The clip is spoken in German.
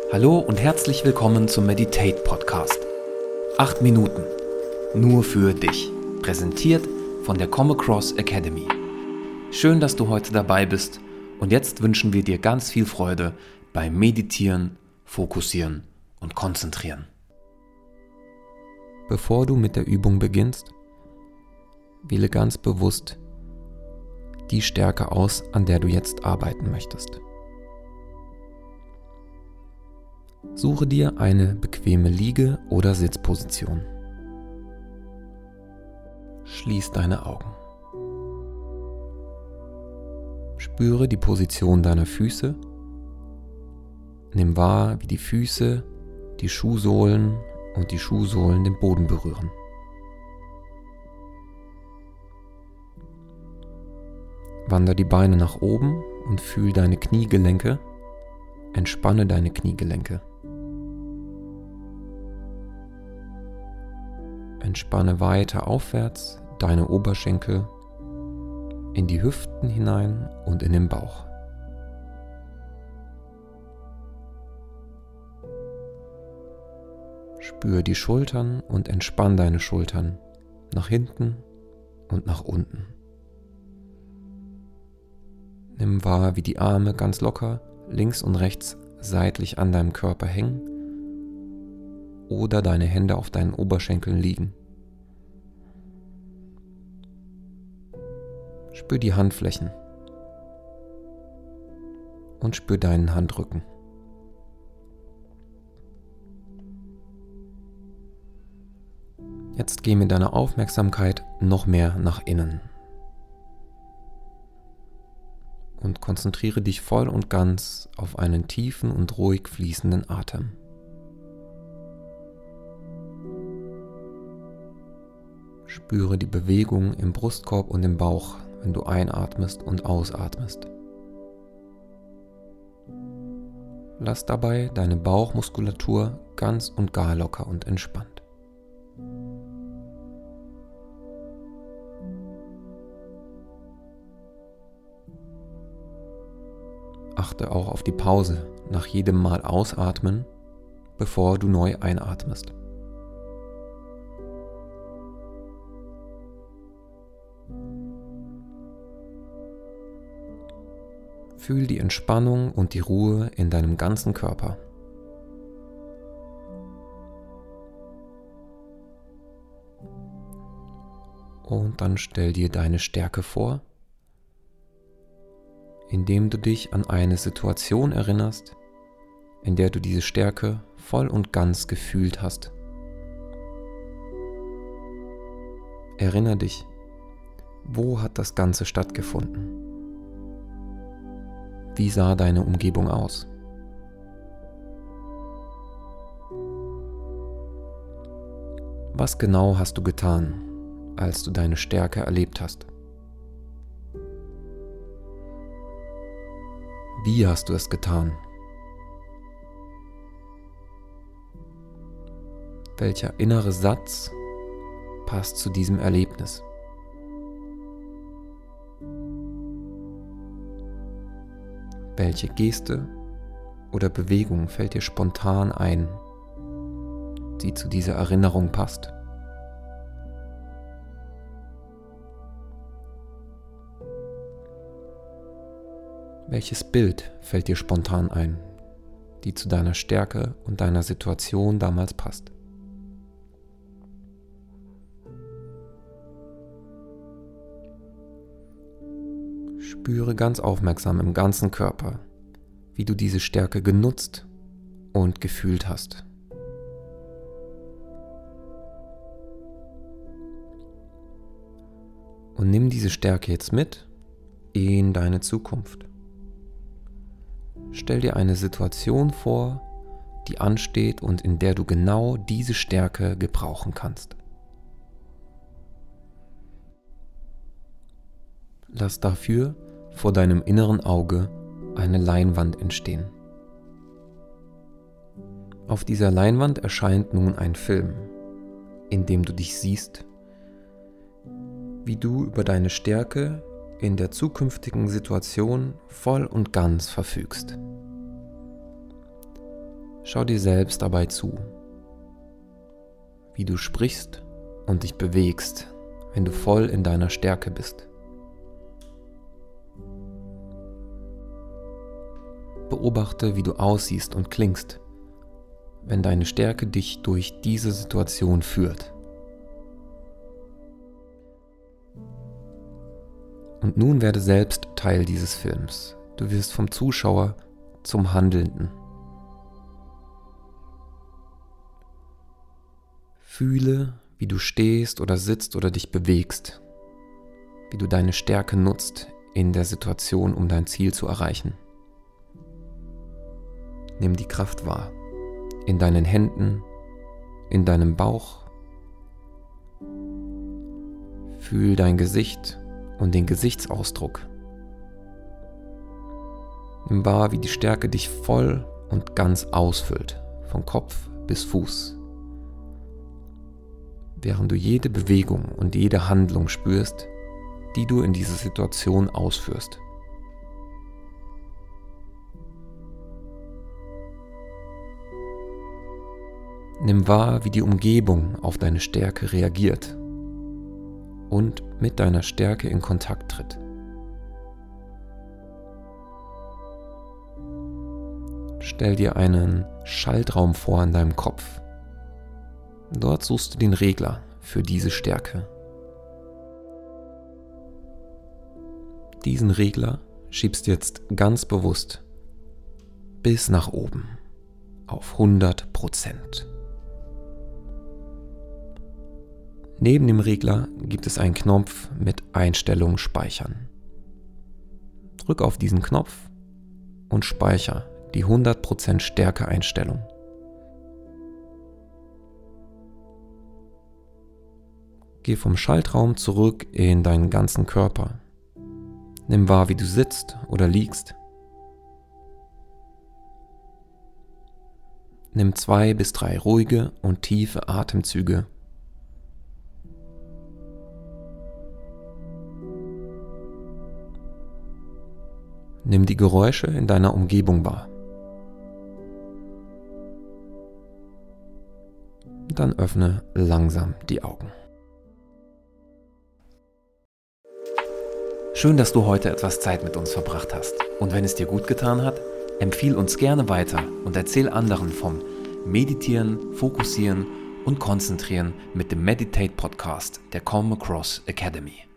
Hallo und herzlich willkommen zum Meditate Podcast. 8 Minuten, nur für dich. Präsentiert von der Come Across Academy. Schön, dass du heute dabei bist und jetzt wünschen wir dir ganz viel Freude beim Meditieren, Fokussieren und Konzentrieren. Bevor du mit der Übung beginnst, wähle ganz bewusst die Stärke aus, an der du jetzt arbeiten möchtest. Suche dir eine bequeme Liege- oder Sitzposition. Schließ deine Augen. Spüre die Position deiner Füße. Nimm wahr, wie die Füße, die Schuhsohlen und die Schuhsohlen den Boden berühren. Wander die Beine nach oben und fühl deine Kniegelenke. Entspanne deine Kniegelenke. Entspanne weiter aufwärts deine Oberschenkel in die Hüften hinein und in den Bauch. Spür die Schultern und entspann deine Schultern nach hinten und nach unten. Nimm wahr, wie die Arme ganz locker links und rechts seitlich an deinem Körper hängen oder deine Hände auf deinen Oberschenkeln liegen. Spür die Handflächen und spür deinen Handrücken. Jetzt geh mit deiner Aufmerksamkeit noch mehr nach innen und konzentriere dich voll und ganz auf einen tiefen und ruhig fließenden Atem. Spüre die Bewegung im Brustkorb und im Bauch, wenn du einatmest und ausatmest. Lass dabei deine Bauchmuskulatur ganz und gar locker und entspannt. Achte auch auf die Pause nach jedem Mal ausatmen, bevor du neu einatmest. Fühl die Entspannung und die Ruhe in deinem ganzen Körper. Und dann stell dir deine Stärke vor, indem du dich an eine Situation erinnerst, in der du diese Stärke voll und ganz gefühlt hast. Erinnere dich, wo hat das Ganze stattgefunden? Wie sah deine Umgebung aus? Was genau hast du getan, als du deine Stärke erlebt hast? Wie hast du es getan? Welcher innere Satz passt zu diesem Erlebnis? Welche Geste oder Bewegung fällt dir spontan ein, die zu dieser Erinnerung passt? Welches Bild fällt dir spontan ein, die zu deiner Stärke und deiner Situation damals passt? Spüre ganz aufmerksam im ganzen Körper, wie du diese Stärke genutzt und gefühlt hast. Und nimm diese Stärke jetzt mit in deine Zukunft. Stell dir eine Situation vor, die ansteht und in der du genau diese Stärke gebrauchen kannst. Lass dafür vor deinem inneren Auge eine Leinwand entstehen. Auf dieser Leinwand erscheint nun ein Film, in dem du dich siehst, wie du über deine Stärke in der zukünftigen Situation voll und ganz verfügst. Schau dir selbst dabei zu, wie du sprichst und dich bewegst, wenn du voll in deiner Stärke bist. Beobachte, wie du aussiehst und klingst, wenn deine Stärke dich durch diese Situation führt. Und nun werde selbst Teil dieses Films. Du wirst vom Zuschauer zum Handelnden. Fühle, wie du stehst oder sitzt oder dich bewegst, wie du deine Stärke nutzt in der Situation, um dein Ziel zu erreichen. Nimm die Kraft wahr, in deinen Händen, in deinem Bauch. Fühl dein Gesicht und den Gesichtsausdruck. Nimm wahr, wie die Stärke dich voll und ganz ausfüllt, von Kopf bis Fuß. Während du jede Bewegung und jede Handlung spürst, die du in dieser Situation ausführst. Nimm wahr, wie die Umgebung auf deine Stärke reagiert und mit deiner Stärke in Kontakt tritt. Stell dir einen Schaltraum vor in deinem Kopf. Dort suchst du den Regler für diese Stärke. Diesen Regler schiebst du jetzt ganz bewusst bis nach oben auf 100%. Neben dem Regler gibt es einen Knopf mit Einstellungen speichern. Drück auf diesen Knopf und speichere die 100% Stärke-Einstellung. Geh vom Schaltraum zurück in deinen ganzen Körper. Nimm wahr, wie du sitzt oder liegst. Nimm 2 bis 3 ruhige und tiefe Atemzüge. Nimm die Geräusche in deiner Umgebung wahr. Dann öffne langsam die Augen. Schön, dass du heute etwas Zeit mit uns verbracht hast. Und wenn es dir gut getan hat, empfiehl uns gerne weiter und erzähl anderen vom Meditieren, Fokussieren und Konzentrieren mit dem Meditate Podcast der Come Across Academy.